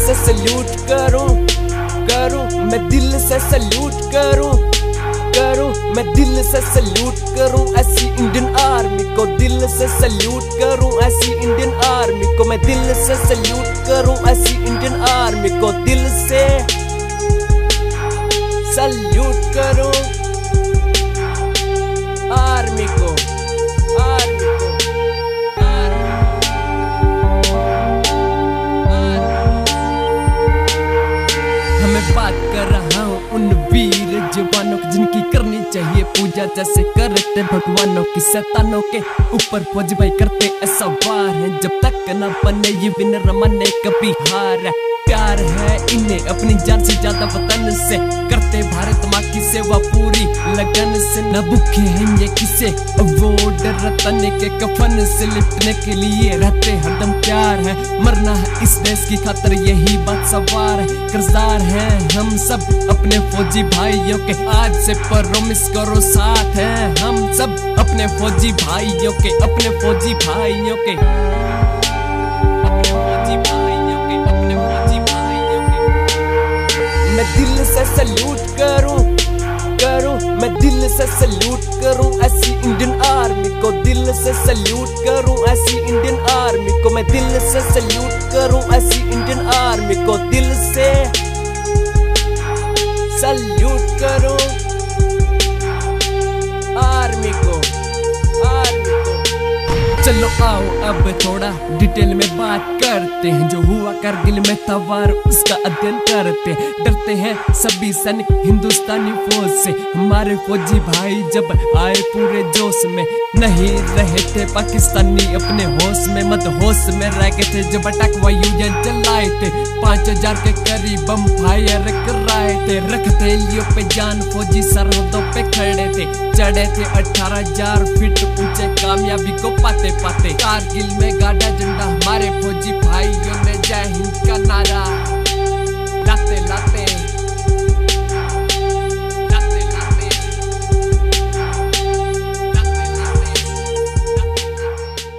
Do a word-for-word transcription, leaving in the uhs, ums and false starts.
से सल्यूट करूं करूं मैं दिल से सल्यूट करूं करूं मैं दिल से सल्यूट करूं ऐसी इंडियन आर्मी को दिल से सल्यूट करूं ऐसी इंडियन आर्मी को मैं दिल से सल्यूट करूं ऐसी इंडियन आर्मी को दिल से सल्यूट करूं आर्मी को आर्मी को मैं बात कर रहा हूँ उन वीर जवानों की जिनकी करनी चाहिए पूजा जैसे करते भगवानों की। शैतानों के ऊपर फौज भाई करते ऐसा वार है जब तक न बने ये विनर मने कभी हार। प्यार है इन्हें अपनी जान से ज्यादा वतन से करते भारत माँ की सेवा पूरी लगन से। न भूखे हैं ये किसे अवॉर्ड रतन के कफन से लिपटने के लिए रहते हरदम प्यार है। मरना है इस देश की खातर यही बात सवार है। कर्जदार हैं हम सब अपने फौजी भाइयों के आज से प्रॉमिस करो साथ है हम सब अपने फौजी भाइयों के अपने फौजी भाइयों के अपने फौजी भाइयों के अपने फौजी भाइयों के। मैं दिल से सल्यूट करूं करूं मैं दिल से सल्यूट करूं ऐसी इंडियन आर्मी को दिल से सल्यूट करूं ऐसी इंडियन आर्मी को मैं दिल से सल्यूट करूं ऐसी इंडियन आर्मी को दिल से सल्यूट करूं आर्मी को आर्मी को। चलो आओ अब थोड़ा डिटेल में बात करते हैं जो हुआ करगिल में था वार उसका अध्ययन करते हैं। डरते हैं सभी सैनिक हिंदुस्तानी फौज से। हमारे फौजी भाई जब आए पूरे जोश में नहीं रहे थे पाकिस्तानी अपने होश में मत होश में रह गए थे जब अटैक वायु चलाए थे। पांच हजार के करीब बम फायर कराए थे रखते लियो पे जान फौजी सरहदों पे खड़े थे चढ़े थे अठारह हजार फीट ऊंचे कामयाबी को पाते पाते। कारगिल में गाड़ा झंडा हमारे फौजी भाइयों ने जय हिंद का नारा